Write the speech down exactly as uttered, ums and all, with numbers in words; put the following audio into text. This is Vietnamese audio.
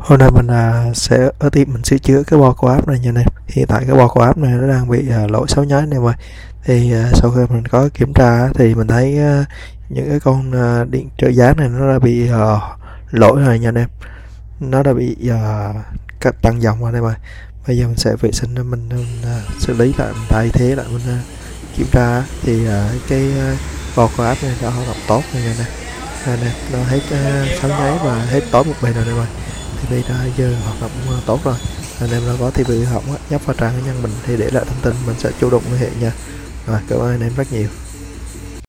Hôm nay mình à, sẽ ở tiệm mình sửa chữa cái bo của app này nha anh em. Hiện tại cái bo của app này nó đang bị à, lỗi sáu nháy này mà. Thì à, sau khi mình có kiểm tra á, thì mình thấy à, những cái con à, điện trợ giá này nó đã bị à, lỗi rồi nha anh em. Nó đã bị à, cắt tăng dòng rồi đây mà. Bây giờ mình sẽ vệ sinh mình, mình à, xử lý lại, mình thay thế lại, mình à, kiểm tra á, thì à, cái à, bo của app này đã hoạt động tốt rồi nha anh em. Đây nè, nó hết uh, sáu nháy và hết tối một bề rồi đây rồi. Thì bây giờ giờ hoạt động uh, tốt rồi. Anh em nào có ti vi hư hỏng á, nhấp vào trang cá nhân mình thì để lại thông tin, mình sẽ chủ động liên hệ nha. Rồi, cảm ơn anh em rất nhiều.